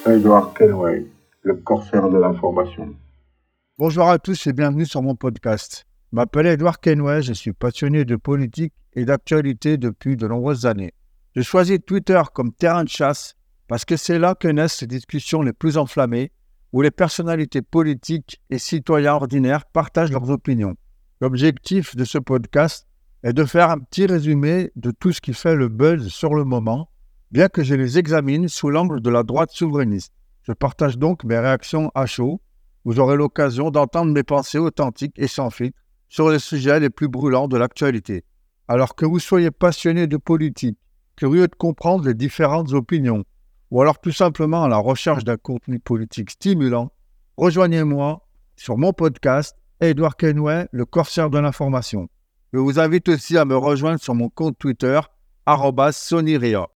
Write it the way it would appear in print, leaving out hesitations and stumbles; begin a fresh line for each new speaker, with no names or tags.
Edward Kenway, le corsaire de l'information.
Bonjour à tous et bienvenue sur mon podcast. Je m'appelle Edward Kenway, je suis passionné de politique et d'actualité depuis de nombreuses années. J'ai choisi Twitter comme terrain de chasse parce que c'est là que naissent les discussions les plus enflammées, où les personnalités politiques et citoyens ordinaires partagent leurs opinions. L'objectif de ce podcast est de faire un petit résumé de tout ce qui fait le buzz sur le moment, bien que je les examine sous l'angle de la droite souverainiste. Je partage donc mes réactions à chaud. Vous aurez l'occasion d'entendre mes pensées authentiques et sans filtre sur les sujets les plus brûlants de l'actualité. Alors que vous soyez passionné de politique, curieux de comprendre les différentes opinions, ou alors tout simplement à la recherche d'un contenu politique stimulant, rejoignez-moi sur mon podcast Edward Kenway, le corsaire de l'information. Je vous invite aussi à me rejoindre sur mon compte Twitter @SonyRia.